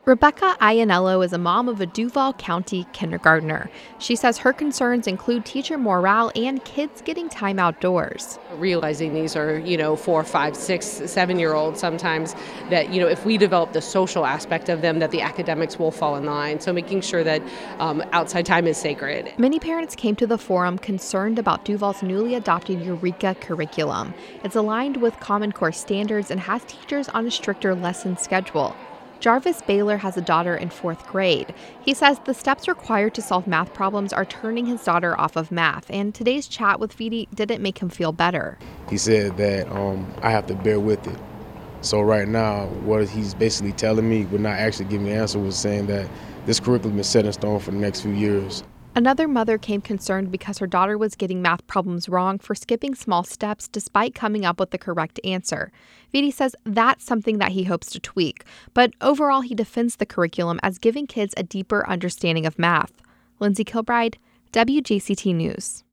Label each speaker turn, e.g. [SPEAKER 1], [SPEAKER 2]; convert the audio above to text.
[SPEAKER 1] Rebecca Ianello is a mom of a Duval County kindergartner. She says her concerns include teacher morale and kids getting time outdoors.
[SPEAKER 2] Realizing these are, 4, 5, 6, 7 year olds sometimes, that, if we develop the social aspect of them, that the academics will fall in line. So making sure that outside time is sacred.
[SPEAKER 1] Many parents came to the forum concerned about Duval's newly adopted Eureka curriculum. It's aligned with Common Core standards and has teachers on a stricter lesson schedule. Jarvis Baylor has a daughter in 4th grade. He says the steps required to solve math problems are turning his daughter off of math, and today's chat with Feedy didn't make him feel better.
[SPEAKER 3] He said that I have to bear with it. So right now, what he's basically telling me, but not actually giving me an answer, was saying that this curriculum is set in stone for the next few years.
[SPEAKER 1] Another mother came concerned because her daughter was getting math problems wrong for skipping small steps despite coming up with the correct answer. Feedy says that's something that he hopes to tweak, but overall he defends the curriculum as giving kids a deeper understanding of math. Lindsay Kilbride, WJCT News.